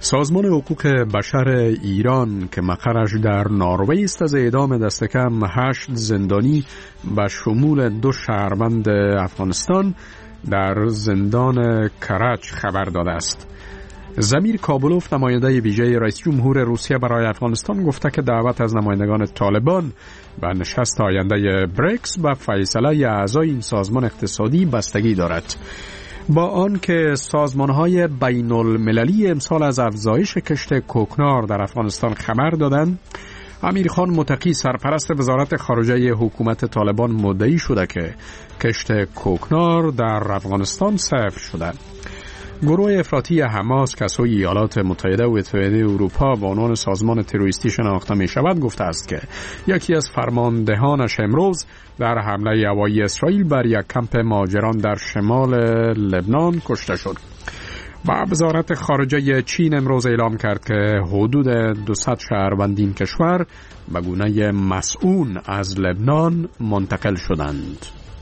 سازمان حقوق بشر ایران که مقرش در نروژ است از اعدام دست کم 8 زندانی به شمول 2 شهروند افغانستان در زندان کرج خبر داده است. زمیر کابلوف، نماینده ویژه رئیس جمهور روسیه برای افغانستان، گفته که دعوت از نمایندگان طالبان به نشست آینده بریکس و فیصله اعضای این سازمان اقتصادی بستگی دارد. با آن که سازمان‌های بین المللی امسال از افزایش کشت کوکنار در افغانستان خبر دادند، امیرخان متقی، سرپرست وزارت خارجه حکومت طالبان، مدعی شده که کشت کوکنار در افغانستان صفر شده. گروه افراطی حماس که سوی ایالات متحده و اتحادیه اروپا به عنوان سازمان تروریستی شناخته می شود گفته است که یکی از فرماندهانش امروز در حمله هوایی اسرائیل بر یک کمپ مهاجران در شمال لبنان کشته شد. و وزارت خارجه چین امروز اعلام کرد که حدود 200 شهروند این کشور به گونه مسئول از لبنان منتقل شدند.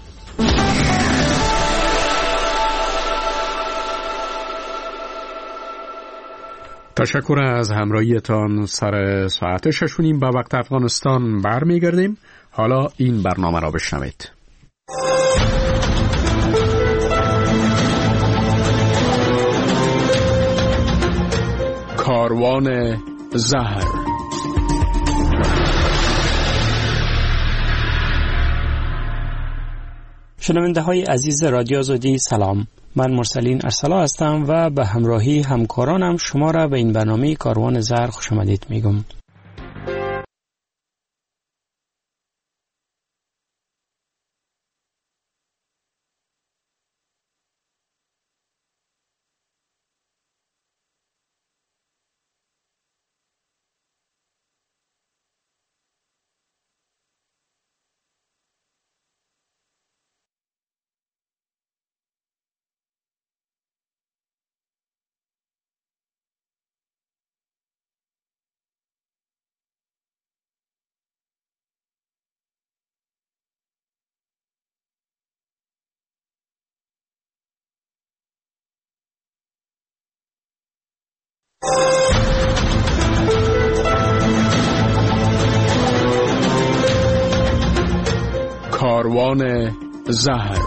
تشکر از همراهیتان. سر ساعت 6:30 به وقت افغانستان برمیگردیم. حالا این برنامه را بشنوید. کاروان زهر. شنونده های عزیز رادیو آزادی، سلام. من مرسلین ارسلا هستم و به همراهی همکارانم شما را به این برنامه کاروان زهر خوش آمدید میگم. کاروان زهر.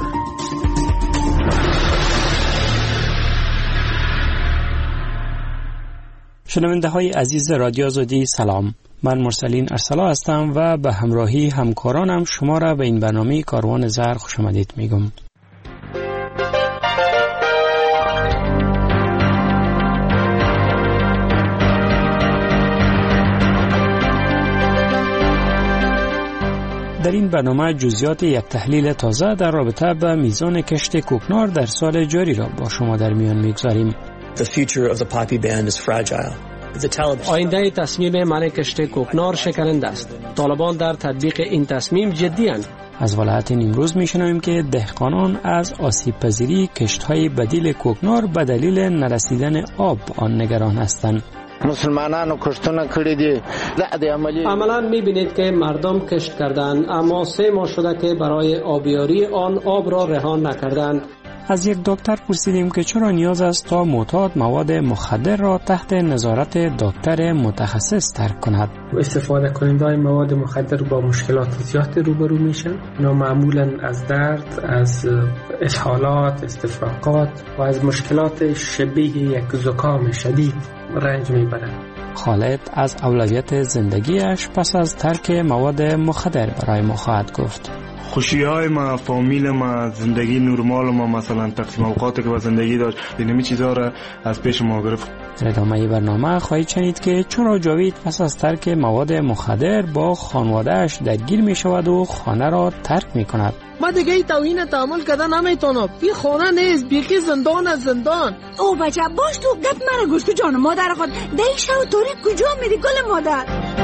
شنونده های عزیز رادیو آزادی، سلام. من مرسلین ارسلا هستم و به همراهی همکارانم شما را به این برنامه کاروان زهر خوش آمدید میگم. در این برنامه جزئیات یک تحلیل تازه در رابطه با میزان کشت کوکنار در سال جاری را با شما در میان میگذاریم. آینده تصمیم منع کشت کوکنار شکننده است. طالبان در تطبیق این تصمیم جدی‌اند. از ولایت نیمروز میشنویم که دهقانان از آسیب پذیری کشت‌های بدیل کوکنار به دلیل نرسیدن آب آن نگران هستند. مسلمانانو کشتونه کړی دي. عملا میبینید که مردم کشت کردند، اما 3 ماه شده که برای آبیاری آن آب را رها نکردند. از یک دکتر پرسیدیم که چرا نیاز است تا معتاد مواد مخدر را تحت نظارت دکتر متخصص ترک کند. استفاده کنندگان مواد مخدر با مشکلات زیادی روبرو میشن. اینا معمولا از درد، از اسهالات، استفراغات و از مشکلات شبیه یک زکام شدید رنج میبرند. خالد از اولویت زندگیش پس از ترک مواد مخدر برای ما خواهد گفت. خوشی‌های ما، فامیل ما، زندگی نرمال ما، مثلا تقسیم اوقاتی که با زندگی داشت، اینمی چیزا را از پیش ما گرفت. در ادامه برنامه خواهید شنید که چرا جاوید پس از ترک مواد مخدر با خانواده‌اش درگیر می شود و خانه را ترک می کند. ما دیگه ای توهین تحمل کردن نمیتونم. این خانه نیست، بیخی زندان از زندان. او بچه باش تو گپ مرا گوش کو جان مادر خود. دای شو توری کجا میری گل مادر؟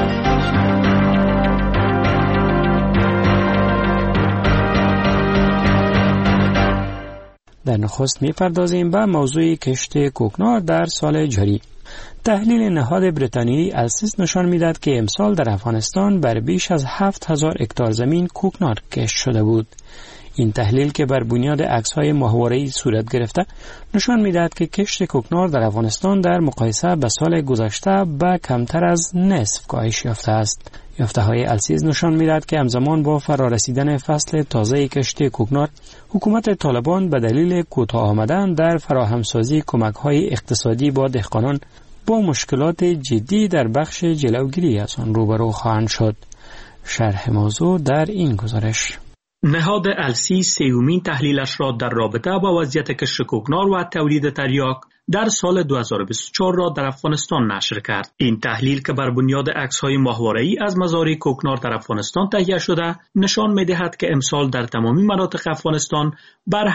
در نخست میپردازیم به موضوع کشت کوکنار در سال جاری. تحلیل نهاد بریتانیایی السیس نشان میداد که امسال در افغانستان بر بیش از 7000 هکتار زمین کوکنار کشت شده بود. این تحلیل که بر بنیاد عکس‌های ماهواره‌ای صورت گرفته نشان می‌دهد که کشت کوکنار در افغانستان در مقایسه به سال گذشته به کمتر از نصف کاهش یافته است. یافته‌های السیز نشان می‌دهد که همزمان با فرارسیدن فصل تازه کشت کوکنار، حکومت طالبان به دلیل کوتاه آمدن در فراهمسازی کمک‌های اقتصادی با دهقانان با مشکلات جدی در بخش جلوگیری از آن روبرو خواهند شد. شرح موضوع در این گزارش. نهاد السی سیومین تحلیلش را در رابطه با وضعیت کشت کوکنار و تولید تریاک در سال 2024 را در افغانستان نشر کرد. این تحلیل که بر بنیاد عکس‌های ماهواره‌ای از مزارع کوکنار در افغانستان تهیه شده، نشان می‌دهد که امسال در تمامی مناطق افغانستان بر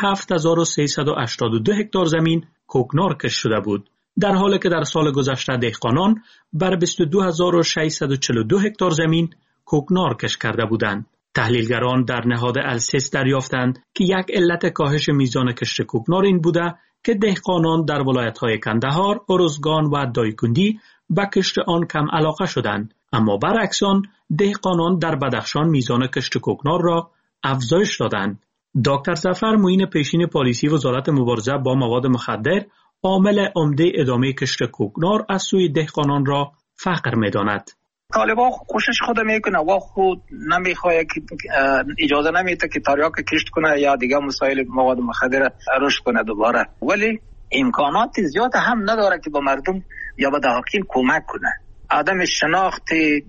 7382 هکتار زمین کوکنار کشت شده بود، در حالی که در سال گذشته دهقانان بر 22642 هکتار زمین کوکنار کشت کرده بودند. تحلیلگران در نهاد السیس دریافتند که یک علت کاهش میزان کشت کوکنار این بوده که دهقانان در ولایت‌های کندهار، ارزگان و دایکندی به کشت آن کم علاقه شدند، اما برعکس آن دهقانان در بدخشان میزان کشت کوکنار را افزایش دادند. دکتر ظفر معین پیشین پالیسی وزارت مبارزه با مواد مخدر عامل عمده ادامه کشت کوکنار از سوی دهقانان را فقر می‌داند. طالبان کوشش خود میکنه و خود نمیخواد که اجازه نمیده که تریاک کشت کنه یا دیگه مسائل مواد مخدر رشد کنه دوباره، ولی امکانات زیاد هم نداره که به مردم یا به دهقان کمک کنه. عدم شناخت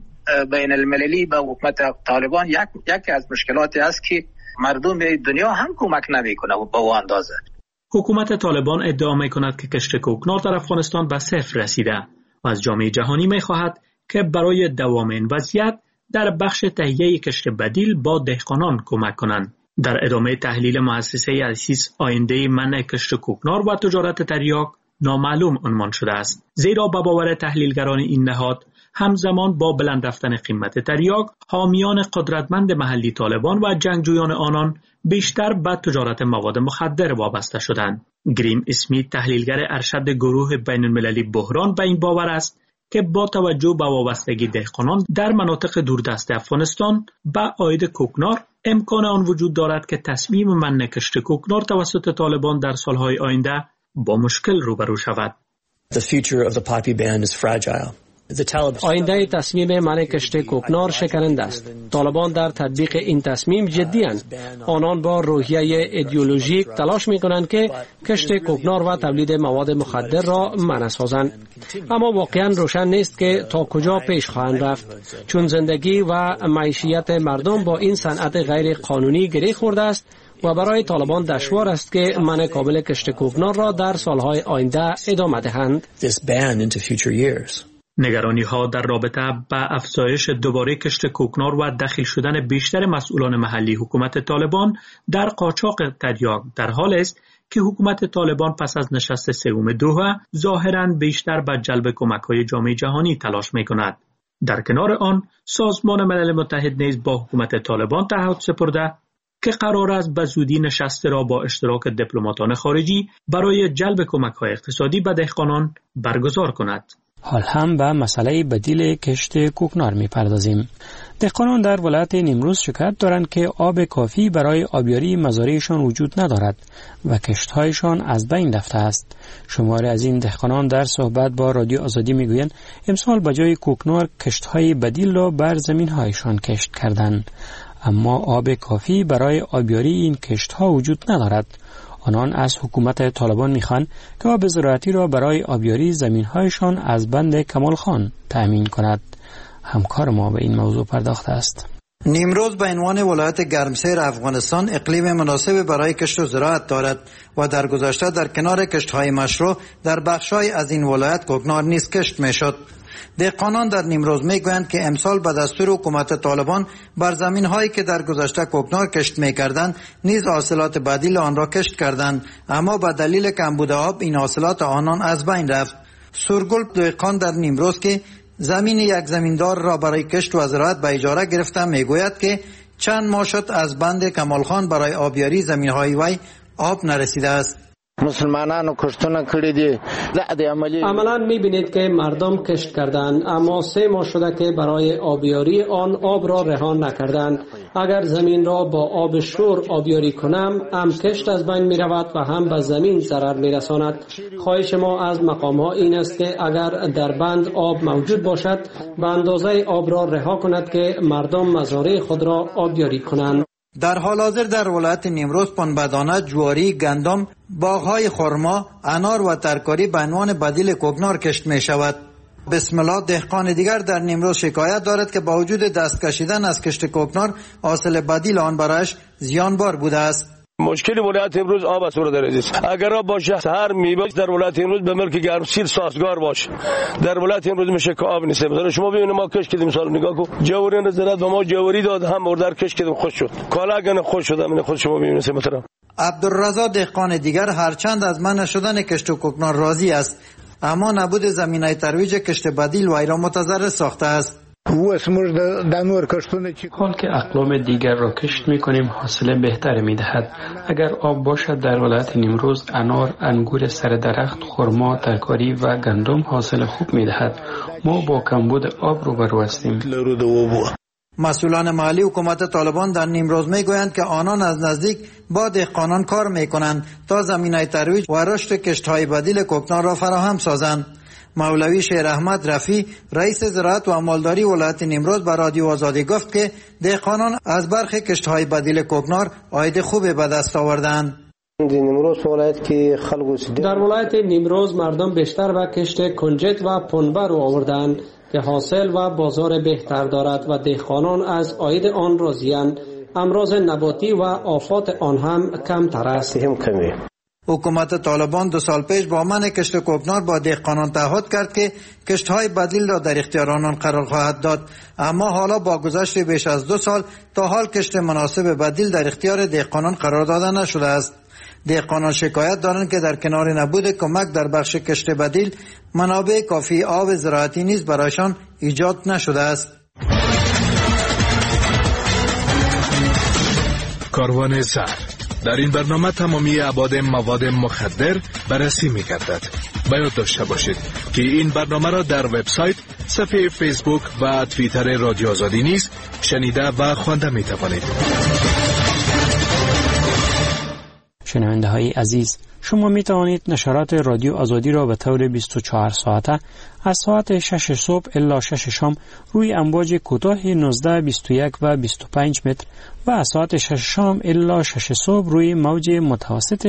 بین المللی به حکومت طالبان یکی از مشکلاتی است که مردم دنیا هم کمک نمیکنه به اون اندازه. حکومت طالبان ادعا میکند که کشت کوکنار در افغانستان به صفر رسیده و از جامعه جهانی میخواهد که برای دوام این وضعیت در بخش تهیه کشت بدیل با دهقانان کمک کنند. در ادامه تحلیل مؤسسه السیس آینده منع کشت کوکنار و تجارت تریاک نامعلوم عنوان شده است، زیرا به باور تحلیلگران این نهاد همزمان با بلند رفتن قیمت تریاک، حامیان قدرتمند محلی طالبان و جنگجویان آنان بیشتر به تجارت مواد مخدر وابسته شدند. گریم اسمیت تحلیلگر ارشد گروه بین المللی بحران به این باور است که با توجه به وابستگی دهقانان در مناطق دوردست افغانستان به عاید کوکنار، امکان آن وجود دارد که تصمیم منع کشت کوکنار توسط طالبان در سالهای آینده با مشکل روبرو شود. The future of the poppy ban is fragile. آینده تصمیم منع کشت کوکنار شکنند است. طالبان در تطبیق این تصمیم جدی اند. آنان با روحیه ایدئولوژیک تلاش می کنند که کشت کوکنار و تولید مواد مخدر را منع سازند. اما واقعا روشن نیست که تا کجا پیش خواهند رفت، چون زندگی و معیشت مردم با این صنعت غیر قانونی گره خورده است و برای طالبان دشوار است که منع کامل کشت کوکنار را در سالهای آینده ادامه دهند. نگرانی ها در رابطه با افزایش دوباره کشت کوکنار و دخیل شدن بیشتر مسئولان محلی حکومت طالبان در قاچاق تریاک در حال است که حکومت طالبان پس از نشست سوم دوحه ظاهراً بیشتر به جلب کمک‌های جامعه جهانی تلاش می‌کند. در کنار آن سازمان ملل متحد نیز با حکومت طالبان تعهد سپرده که قرار است به زودی نشست را با اشتراک دیپلماتان خارجی برای جلب کمک‌های اقتصادی به دهقانان برگزار کند. حال هم به مسئله بدیل کشت کوکنار می پردازیم. دهقانان در ولایت نیمروز شکایت دارند که آب کافی برای آبیاری مزارعشان وجود ندارد و کشت‌هایشان از بین رفته است. شماری از این دهقانان در صحبت با رادیو آزادی میگویند امسال به جای کوکنار کشت‌های بدیل را بر زمین‌هایشان کشت کردند، اما آب کافی برای آبیاری این کشت‌ها وجود ندارد. آنان از حکومت طالبان میخوان که آب زراعتی را برای آبیاری زمین‌هایشان از بند کمال خان تأمین کند. همکار ما به این موضوع پرداخته است. نیمروز به عنوان ولایت گرمسیر افغانستان اقلیم مناسب برای کشت و زراعت دارد و در گذشته در کنار کشت‌های مشروع در بخش‌های از این ولایت کوکنار نیز کشت می‌شد. دهقانان در نیمروز میگویند که امسال به دستور حکومت طالبان بر زمین‌هایی که در گذشته کوکنار کشت می‌کردند نیز حاصلات بدیل آن را کشت کردند، اما به دلیل کمبود آب این حاصلات آنان از بین رفت. سورگل دهقان در نیمروز که زمین یک زمیندار را برای کشت و زراعت به اجاره گرفته میگوید که چند ماه شد از بند کمال خان برای آبیاری زمین‌های وی آب نرسیده است. مسلمانانو کشتونه کړی دي. عملا میبینید که مردم کشت کردند، اما 3 ماه شده که برای آبیاری آن آب را رها نکردند. اگر زمین را با آب شور آبیاری کنم، هم کشت از بین می رود و هم به زمین ضرر می رساند. خواهش ما از مقام ها این است که اگر در بند آب موجود باشد، به اندازه آب را رها کند که مردم مزارع خود را آبیاری کنند. در حال حاضر در ولایت نیمروز پنبه‌دانه، جواری، گندم، باغ‌های خرما، انار و ترکاری به عنوان بدیل کوکنار کشت می شود. بسم الله دهقان دیگر در نیمروز شکایت دارد که با وجود دست کشیدن از کشت کوکنار، حاصل بدیل آن برایش زیانبار بوده است. مشکل ولایت امروز آب است در عزیز. اگر آب باشه هر میوه در ولایت امروز به ملک گرمسیر سازگار باشه. در ولایت امروز میشه که آب نیست. مثلا شما ببینید ما کش کردیم، مثلا نگاه کن جواری نظرت و ما جواری داد هم مردر کش کردیم، خوش شد. کالا اگه خوش شد من خود شما ببینید. مثلا عبدالرضا دهقان دیگر هرچند از منع شدن کشت و کوکنار راضی است، اما نبود زمینه ترویج کشت بدیل وی را متضرر ساخته است. حال که اقلام دیگر را کشت می کنیم حاصل بهتری می دهد. اگر آب باشد در ولایت نیمروز انار، انگور سر درخت، خرما، ترکاری و گندم حاصل خوب می دهد. ما با کمبود آب روبرو هستیم. مسئولان محلی حکومت طالبان در نیمروز می گویند که آنان از نزدیک با دهقانان کار می کنند تا زمینه ترویج و رشد کشت‌های بدیل کوکنار را فراهم سازند. مولوی شیر احمد رفی رئیس زراعت و مالداری ولایت نیمروز به رادیو آزادی گفت که دهقانان از برخی کشت‌های بدیل کوکنار عاید خوبی به دست آوردند. در ولایت نیمروز مردم بیشتر به کشت کنجد و پنبه رو آوردند که حاصل و بازار بهتر دارد و دهقانان از عاید آن راضی‌اند. امراض نباتی و آفات آن هم کمتر است. حکومت طالبان 2 سال پیش با منع کشت کوکنار با دهقانان تعهد کرد که کشت‌های بدیل را در اختیار آنان قرار خواهد داد، اما حالا با گذشت بیش از 2 سال تا حال کشت مناسب بدیل در اختیار دهقانان قرار داده نشده است. دهقانان شکایت دارند که در کنار نبود کمک در بخش کشت بدیل، منابع کافی آب زراعتی نیز برایشان ایجاد نشده است. کاروان زهر در این برنامه تمامی ابعاد مواد مخدر بررسی می‌گردد. باید داشته باشید که این برنامه را در وبسایت، صفحه فیسبوک و توییتر رادیو آزادی نیز شنیده و خوانده می‌توانید. شنونده های عزیز، شما می توانید نشرات رادیو آزادی را به طور 24 ساعته از ساعت 6 صبح الی 6 شام روی امواج کوتاه 19، 21 و 25 متر و از ساعت 6 شام الی 6 صبح روی موج متوسط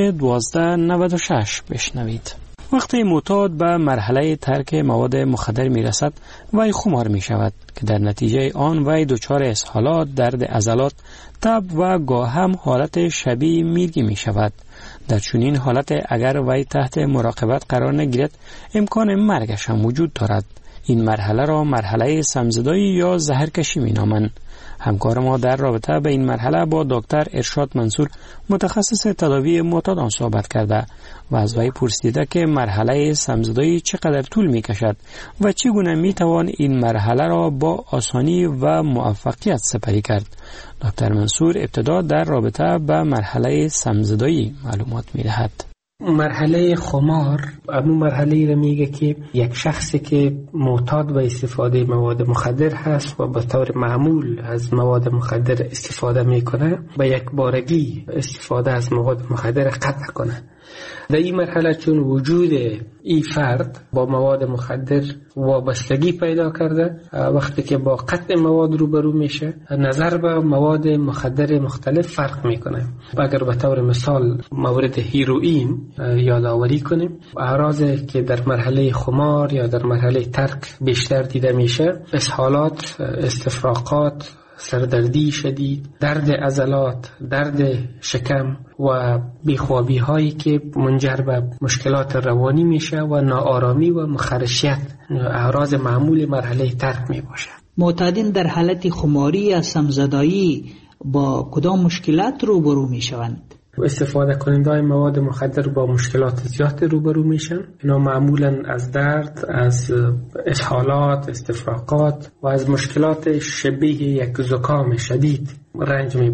1296 بشنوید. وقتی معتاد به مرحله ترک مواد مخدر می رسد، وی خمار می شود که در نتیجه آن وی دچار اسهالات، درد عضلات، تب و گاه هم حالت شبیه میرگی می شود. در چنین حالت اگر وی تحت مراقبت قرار نگیرد، امکان مرگش هم وجود دارد. این مرحله را مرحله سمزدایی یا زهرکشی می نامند. همکار ما در رابطه به این مرحله با دکتر ارشاد منصور، متخصص تداوی معتادان صحبت کرده و از وی پرسیده که مرحله سمزدایی چقدر طول می کشد و چگونه می توان این مرحله را با آسانی و موفقیت سپری کرد. دکتر منصور ابتدا در رابطه به مرحله سمزدایی معلومات می دهد. مرحله خمار همون مرحله را میگه که یک شخصی که معتاد به استفاده مواد مخدر هست و به طور معمول از مواد مخدر استفاده میکنه، به یک بارگی استفاده از مواد مخدر قطع کنه. در این مرحله چون وجود این فرد با مواد مخدر وابستگی پیدا کرده، وقتی که با قطع مواد روبرو میشه، نظر به مواد مخدر مختلف فرق میکنه. اگر به طور مثال مورد هیروئین یادآوری کنیم، اعراضی که در مرحله خمار یا در مرحله ترک بیشتر دیده میشه، اسهالات، استفراغات، سردردی شدید، درد عضلات، درد شکم و بیخوابی هایی که منجر به مشکلات روانی میشه و ناآرامی و مخرشیت، اعراض معمول مرحله ترک می باشه. معتادین در حالت خماری یا سمزدایی با کدام مشکلات روبرو می شوند؟ استفاده کننده مواد مخدر با مشکلات زیاد روبرو میشن. اینا معمولا از درد، از اسهالات، استفراغات و از مشکلات شبیه یک زکام شدید رنج میبرن.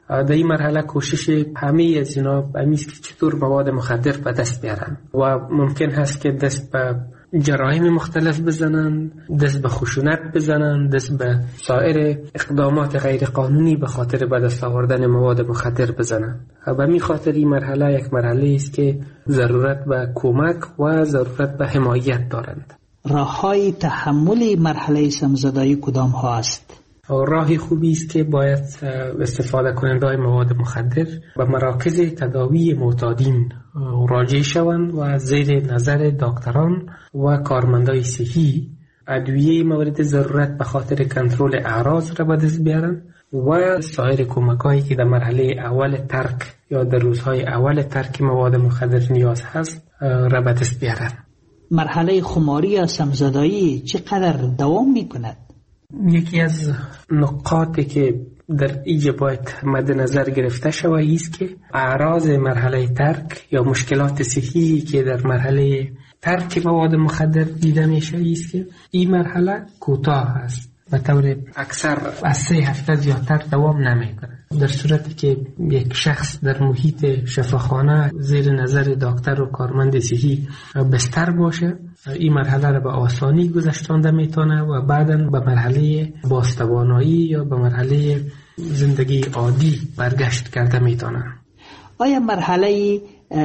در این مرحله کوشش همه از اینا همیست که چطور مواد مخدر به دست بیارن و ممکن هست که دست به جرایم مختلف بزنن، دست به خشونت بزنن، دست به سایر اقدامات غیر قانونی به خاطر به دست آوردن مواد مخدر بزنن. به می خاطر این مرحله یک مرحله است که ضرورت به کمک و ضرورت به حمایت دارند. راه‌های تحمل مرحله سمزدایی کدام ها است؟ راهی خوبی است که باید استفاده کننده مواد مخدر به مراکز تداوی معتادین راجع شوند و زیر نظر دکتران و کارمندای صحی ادویه مورد ضرورت به خاطر کنترل اعراض را به دست بیارن و سایر کمکایی که در مرحله اول ترک یا در روزهای اول ترک مواد مخدر نیاز هست را به دست بیارن. مرحله خماری یا سمزدایی چقدر دوام می کند؟ یکی از نقاطی که در اینجا باید مد نظر گرفته شود است که اعراض مرحله ترک یا مشکلات صحی که در مرحله ترک مواد مخدر دیده میشه است که این مرحله کوتاه است، به طور اکثر از 3 هفته زیادتر دوام نمیکنه. در صورتی که یک شخص در محیط شفاخانه زیر نظر دکتر و کارمند صحی بستر باشه، این مرحله را به آسانی گذشتانده میتونه و بعداً به مرحله بازتوانایی یا به مرحله زندگی عادی برگشت کرده میتونه. آیا مرحله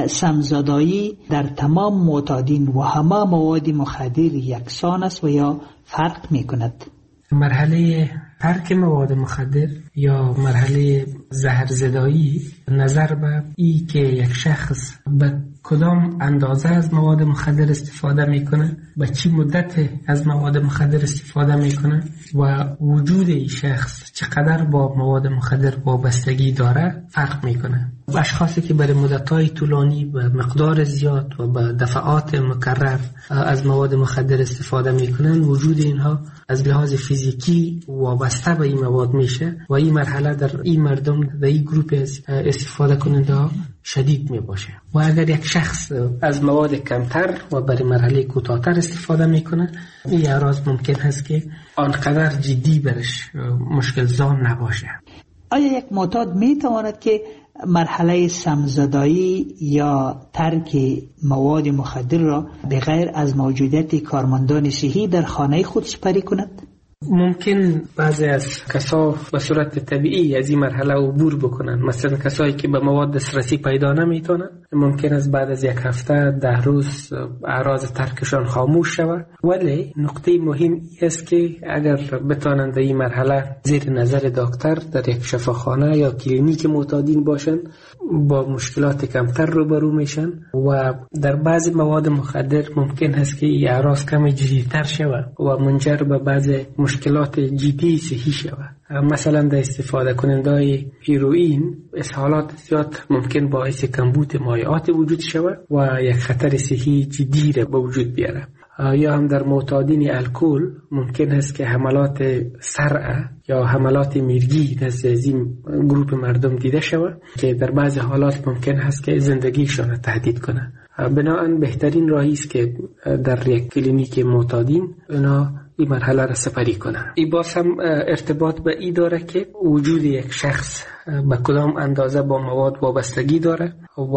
سمزدایی در تمام معتادین و همه مواد مخدر یکسان است و یا فرق میکند؟ مرحله ترک مواد مخدر یا مرحله زهرزدایی نظر به ای که یک شخص به کدام اندازه از مواد مخدر استفاده میکنه، به چی مدت از مواد مخدر استفاده میکنه و وجود این شخص چقدر با مواد مخدر وابستگی داره فرق میکنه. اشخاصی که برای مدت‌های طولانی به مقدار زیاد و به دفعات مکرر از مواد مخدر استفاده میکنن، وجود اینها از لحاظ فیزیکی وابسته به این مواد میشه و این مرحله در این مردم در این گروپ استفاده کننده ها شدید می باشه. و اگر یک شخص از مواد کمتر و برای مرحله کوتاه‌تر استفاده میکنه، این اعراض ممکن هست که آنقدر جدی برش مشکل زا نباشه. آیا یک معتاد میتواند که مرحله سمزدایی یا ترک مواد مخدر را بغیر از موجودیت کارمندان صحی در خانه خود سپری کند؟ ممکن بعضی از کسا به صورت طبیعی از این مرحله عبور بکنن. مثلا کسایی که به مواد دسترسی پیدا نمیتونن، ممکن است بعد از 1 هفته 10 روز اعراض ترکشان خاموش شود. ولی نقطه مهم است که اگر بتونن در این مرحله زیر نظر دکتر در یک شفاخانه یا کلینیک معتادین باشن، با مشکلات کمتر روبرو میشن و در بعضی مواد مخدر ممکن است که این اعراض کم جدی‌تر شود و منجر به بعضی مشکلات جدی صحی شود. مثلا در استفاده کننده هیروئین اسهالات زیاد ممکن باعث کمبود مایعات وجود شود و یک خطر صحی جدی را به وجود بیاره. یا هم در معتادین الکل ممکن است که حملات صرع یا حملات میرگی نزد این گروه مردم دیده شود که در بعضی حالات ممکن است که زندگیشان را تهدید کنه. بنابراین بهترین راهی است که در یک کلینیک معتادین اینا این مرحله را سپری کنن. این باز هم ارتباط به این داره که وجود یک شخص به کدام اندازه با مواد وابستگی داره و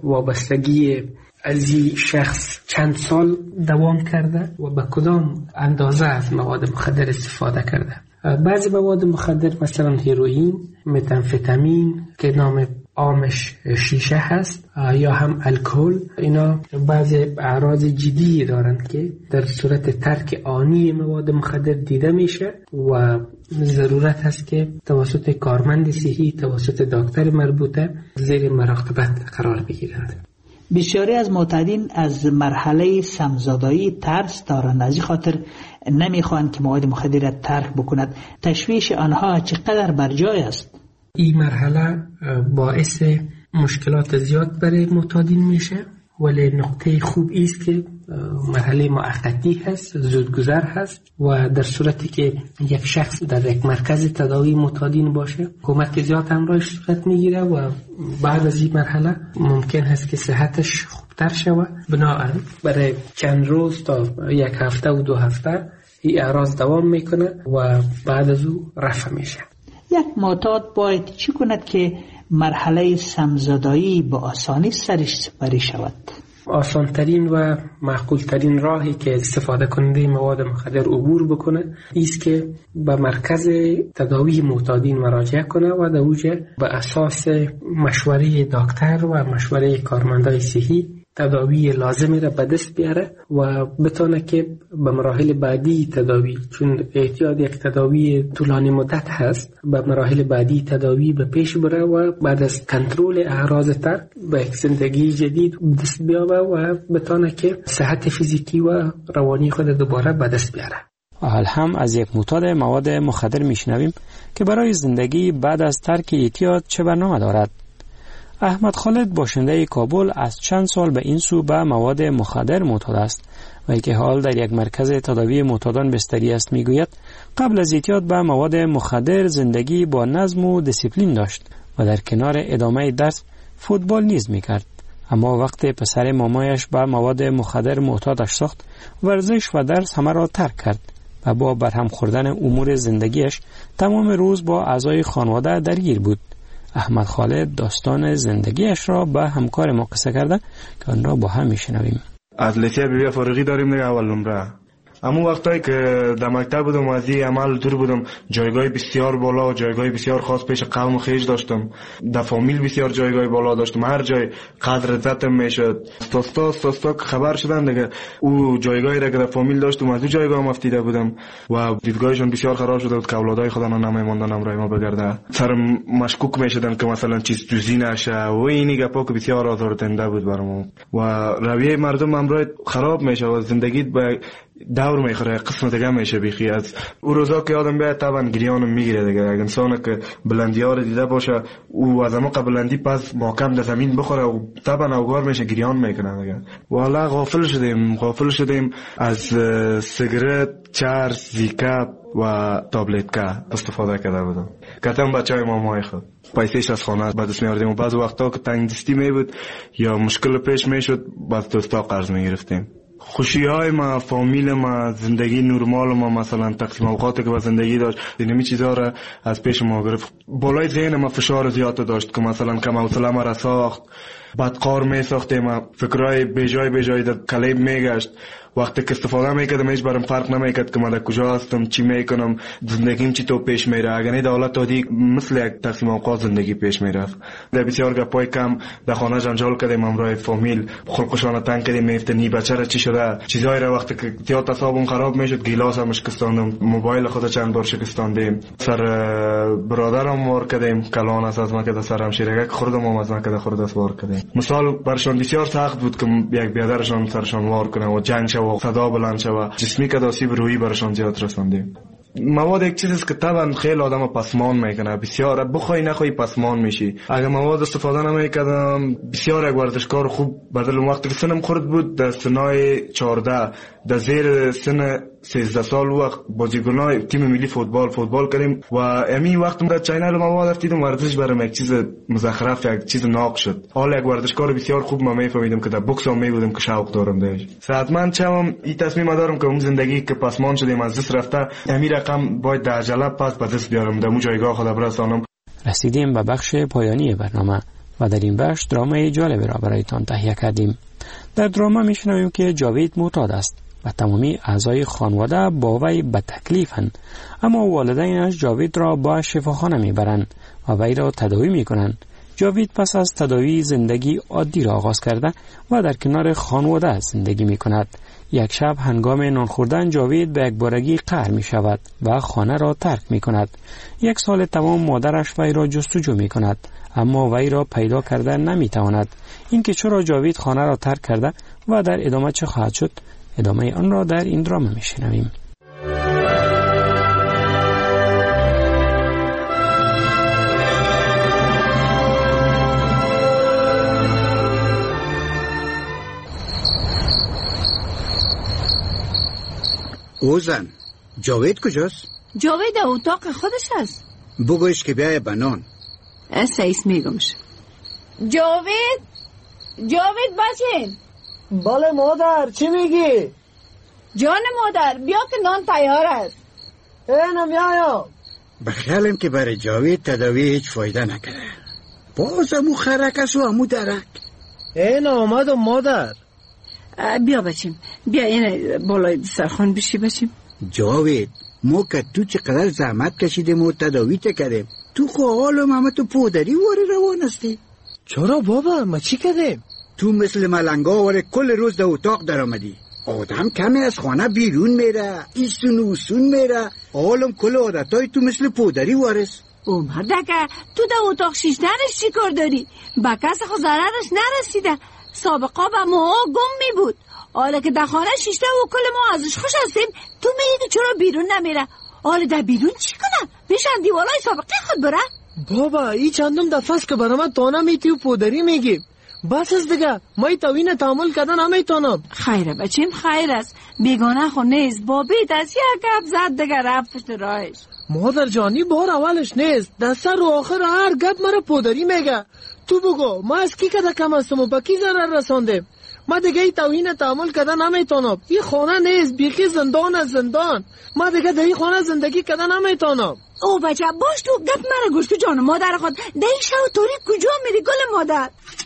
وابستگی از این شخص چند سال دوام کرده و به کدام اندازه از مواد مخدر استفاده کرده. بعضی مواد مخدر مثلا هیروئین، متامفتامین که نام عامش شیشه هست یا هم الکل، اینا بعضی اعراض جدی دارند که در صورت ترک آنی مواد مخدر دیده میشه و ضرورت هست که توسط کارمند صحی، توسط دکتر مربوطه زیر مراقبت قرار بگیرند. بسیاری از معتادین از مرحله سمزدایی ترس دارند، از این خاطر نمیخواهند که مواد مخدر ترک بکند. تشویش آنها چقدر برجای است؟ این مرحله باعث مشکلات زیاد برای معتادین میشه، ولی نقطه خوب است که مرحله موقتی هست، زودگذر هست و در صورتی که یک شخص در یک مرکز تداوی معتادین باشه کمک زیاد همراهش صورت میگیره و بعد از این مرحله ممکن هست که صحتش خوبتر شود. بنابراین برای چند روز تا 1 هفته و 2 هفته این اعراض دوام میکنه و بعد از او رفع میشه. یک معتاد باید چی کند که مرحله سمزدایی به آسانی سرش سپری شود؟ آسانترین و معقولترین راهی که استفاده کننده مواد مخدر عبور بکنه ایست که به مرکز تداوی معتادین مراجعه کنه و در اوجه به اساس مشوره دکتر و مشوره کارمندای صحی تداوی لازمی را به دست بیاره و بتونه که به مراحل بعدی تداوی، چون احتیاج یک تداوی طولانی مدت هست، به مراحل بعدی تداوی به پیش بره و بعد از کنترل اعراض ترک به یک زندگی جدید دست بیاره و بتونه که صحت فیزیکی و روانی خود دوباره به دست بیاره. حال هم از یک معتاد مواد مخدر میشنویم که برای زندگی بعد از ترک اعتیاد چه برنامه دارد. احمد خالد باشنده کابل از چند سال به این سو به مواد مخدر معتاد است و که حال در یک مرکز تداوی معتادان بستری است. میگوید قبل از اعتیاد به مواد مخدر زندگی با نظم و دیسیپلین داشت و در کنار ادامه درس فوتبال نیز میکرد، اما وقتی پسر مامایش به مواد مخدر معتادش ساخت، ورزش و درس همه را ترک کرد و با برهم خوردن امور زندگیش تمام روز با اعضای خانواده درگیر بود. احمد خالد داستان زندگیش را به همکار ما قصه کرده که آن را با هم میشنویم. از لیسه بی فارغی داریم دیگه اول نمره. اما وقتایی که در مکتب بودم و از این عمل دور بودم، جایگاه بسیار بالا و جایگاه بسیار خاص پیش قوم خیش داشتم. در فامیل بسیار جایگاه بالا داشتم، هر جای قدر عزتم میشد. ساستا که خبر شدن دیگه او جایگاهی را که در فامیل داشتم از او جایگاه مفتیده بودم و دیدگاهشون بسیار خراب شده بود که اولادای خودم نمیموندن امرای ما بگرده. سرم مشکوک میشدن که مثلا چیز جزئی نشه و اینی گپا که بسیار آزاردهنده بود برام و رویه مردم امرای خراب میشه و زندگی به دور میخوره، قسمت دیگه میشه بیخی. از او روزا که آدم بیاد طبعا گریانم میگیره دیگه. اگه انسان که بلندی ها رو دیده باشه او از عمق بلندی پس محکم در زمین بخوره و طبعا اوگار میشه، گریان میکنه دیگه. والا غافل شدیم از سیگرت، چرس، زیکاپ و تابلتکا استفاده کرده بودم. کتم بچهای مامای خود پیسهش از خانه به دست میاردیم و بعض وقتا که تنگ دستی میبود یا مشکل پیش میشد باز دوستا قرض میگرفتیم. خوشی های ما، فامیل ما، زندگی نرمال ما، مثلا تقسیم اوقاتی که با زندگی داشت، اینمی چیزا را از پیش ما گرفت. بالای ذهن ما فشار زیاد داشت که مثلا کم حوصله ما را ساخت، بدقار می ساختیم، فکرای بیجای در کلیب میگشت. وقتی که استفاده میکردم هیچ برام فرق نمیکرد که من در کجا هستم، چی میکنم، زندگیم چی تو پیش میره. اگر نه دولت تادی مثل یک تقسیم اوقات زندگی پیش میرفت. در بسیار گپای کم در خانه جنجال کردیم، امرای فامیل خلقشان تنگ کردیم، میفتنی بچه را چی شده، چیزایی را وقتی که زیاد اعصابم خراب میشد گیلاس هم شکستاندم، موبایل خود چند بار شکستاندیم، سر برادرم وار کردیم، کلان از ما که در سرم شیرگک خوردم و از ما که در خورد است وار کردیم. مثال برشان بسیار سخت بود که یک بیادرشان سرشان وار کنه و جنگ و صدا بلند شوه، جسمی که آسیب روحی برشان زیاد رساندیم. مواد یک چیزی است که طبعا خیلی آدم پسمان میکنه، بسیار بخوای نخوای پسمان میشی. اگه مواد استفاده نمیکردم بسیار یک ورزشکار خوب بدل وقتی که سنم خورد بود در سنای 14 در زیر سن 13 سال وقت بازیکنای تیم ملی فوتبال کردیم و امی وقت در چینل مواد رفتیدم ورزش برام یک چیز مزخرف، یک چیز ناق شد. حالا یک ورزشکار بسیار خوب ما میفهمیدم که در بوکس هم میبودم که شوق دارم داش. صحتمند شوم، این تصمیم دارم که اون زندگی که پسمان شدیم از دست رفته امی رقم باید در عجله پس به دست بیارم، در اون جایگاه خود برسانم. رسیدیم به بخش پایانی برنامه و در این بخش درامای جالب را برایتان تهیه کردیم. در دراما میشنویم که جاوید معتاد است و تمامی اعضای خانواده با وی به تکلیفند، اما والدینش جاوید را با شفاخانه میبرند و وی را تداوی میکنند. جاوید پس از تداوی زندگی عادی را آغاز کرده و در کنار خانواده زندگی میکند. یک شب هنگام نان خوردن جاوید به یک بارگی قهر می شود و خانه را ترک می کند. 1 سال تمام مادرش وی را جستجو می کند اما وی را پیدا کرده نمی تواند. اینکه چرا جاوید خانه را ترک کرده و در ادامه چه خواهد شد، ادامه آن را در این دراما می شنویم. اوزن، جاوید کجاست؟ جاوید در اتاق خودش است. بگویش که بیایه بنان. سیس میگمش. جاوید بچین. بله مادر، چی میگی؟ جان مادر بیا که نان تیار است. اینم میایم. بخیالم که برای جاوید تداوی هیچ فایده نکرده. باز امو خرکس و امو درک. این آمد مادر. بیا بچیم، بیا این بالای سرخان بشی بچیم. جاوید ما که تو چقدر زحمت کشیدیم و تداوی کردیم، تو خو حالم همه تو پودری واره روان هستی. چرا بابا؟ ما چی کردیم؟ تو مثل ملنگا واره کل روز در اتاق در آمدی. آدم کمی از خانه بیرون میره، ایسون و اوسون میره، حالم کل عادتای تو مثل پودری وارس. او مردکه تو در اتاق شیشتنش چی کار داری؟ با کس خود ضررش نرسیده. سابقا با ما گم می بود. حالا که در خانه شیشته و کل ما ازش خوش هستیم، تو میگی چرا بیرون نمیره؟ حالا در بیرون چی کنم؟ میشن دیوالای سابقه خود بره؟ بابا ای چندم دفعه است که برام تانا میتی و پودری میگی. بس از دیگه مای توین تحمل کردن نمیتونم. خیره بچیم، خیر است. بیگانه خو نیست. بابیت از یک گپ زد دیگه رفت پشت راهش. مادر جانی بار اولش نیست. دسته رو آخر هر گپ مرا پودری میگه. تو بگو ما از کی کده کم هستم و با کی ضرر رساندیم؟ ما دیگه ای توهین تحمل کردن نمیتونم. این خانه نیست، بیخی زندان از زندان. ما دیگه در این خانه زندگی کردن نمیتونم. او بچه باش، تو گپ مرا گوش. تو جان مادر خود در این شو توری کجا میری گل مادر؟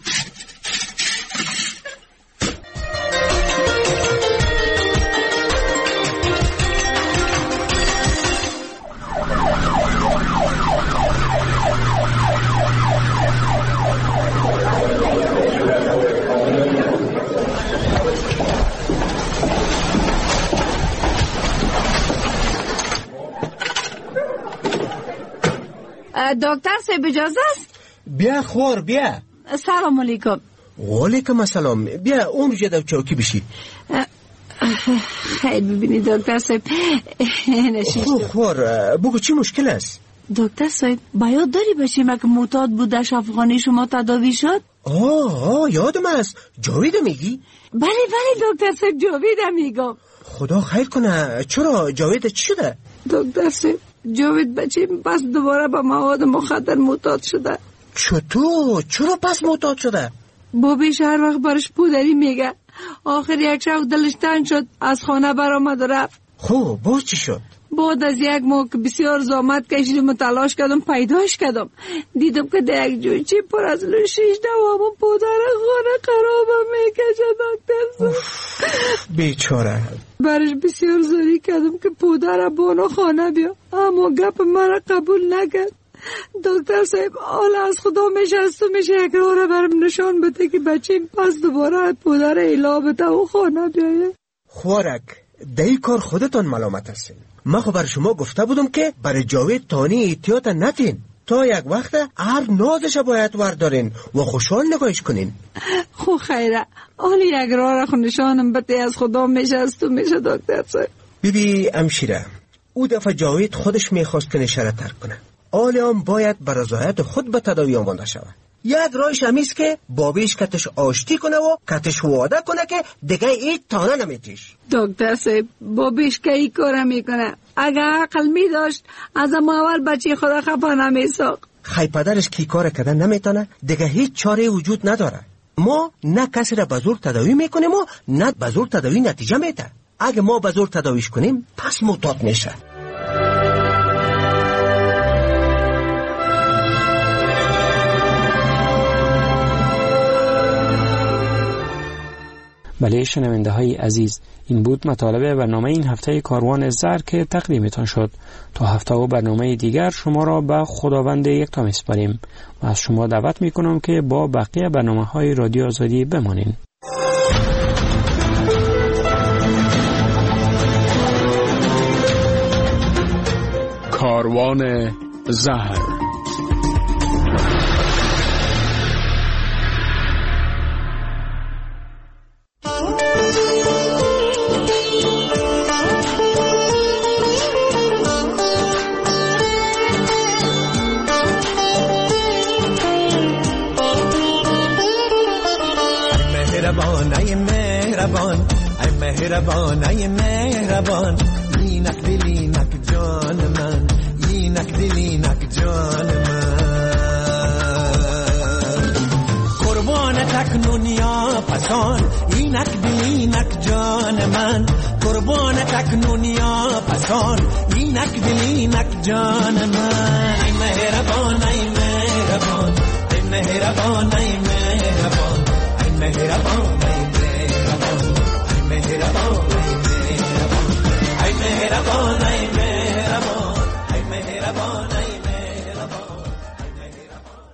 دکتر صاحب اجازه است؟ بیا خور بیا. سلام علیکم. وعلیکم السلام. بیا اون جدا چوکی بشی. خیلی ببینی دکتر صاحب خور بگو چی مشکل است؟ دکتر صاحب باید داری بشیم که معتاد بودش افغانی شما تداوی شد؟ یادم است. جاوید میگی؟ بله دکتر صاحب جاوید میگم. خدا خیر کنه. چرا جاوید چی شده؟ دکتر صاحب جاوید بچیم پس دوباره با مواد مخدر معتاد شده. چطور؟ چرا پس معتاد شده؟ بابیش هر وقت برش پودری میگه. آخر یک شب دلش تنگ شد، از خانه برآمد و رفت. خب باز چی شد؟ بعد از یک ماه که بسیار زحمت کشیدم و تلاش کردم پیداش کردم، دیدم که در یک جویچه پر از لوشیش دوامو پودر خانه خرابم میکشه. دکتر بیچاره. برش بسیار زاری کردم که پودر بانو خانه بیا، اما گپ مرا قبول نکرد. دکتر صاحب حالا از خدا میشه یک راه برم نشان بده که بچیم پس دوباره پودر ایلا بده و خانه بیایه. خوارک دی کار خودتان ملامت هستین. من خو بر شما گفته بودم که برای جاوید تانی احتیاط نتین. تا یک وقت هر نازش باید وردارین و خوشحال نگاهش کنین. خو خیره حالا یک راه را خو نشانم بده از خدا میشه دکتر صاحب. بیبی امشیره او دفعه جاوید خودش میخواست که نشره ترک کنه. حالا هم باید بر رضایت خود به تداوی آماده شود. یک راهش همیست که بابیش کتش آشتی کنه و کتش وعده کنه که دیگه هیچ تانه نمیتیش. دکتر صاحب بابیش که ای کار میکنه؟ اگه عقل میداشت از اول بچه خدا خفا نمیساق. خی پدرش کی کار کردن نمیتونه، دیگه هیچ چاره وجود نداره. ما نه کسی را به زور تداوی میکنیم و نه به زور تداوی نتیجه میده. اگه ما به زور تداویش کنیم پس معتاد میشه. بله شنونده های عزیز، این بود مطالب برنامه این هفته کاروان زر که تقدیمتان شد. تا هفته و برنامه دیگر شما را به خداوند یکتا میسپاریم و از شما دعوت میکنم که با بقیه برنامه های رادیو آزادی بمانین. کاروان زر. مهربان مهربان اینک دلینک جان من، اینک دلینک جان من، قربان تکنون یا پسان اینک دلینک جان من، قربان تکنون یا پسان اینک دل اینک جان من ای مهربان ای مهربان ای مهربان ای مهربان ای مهربان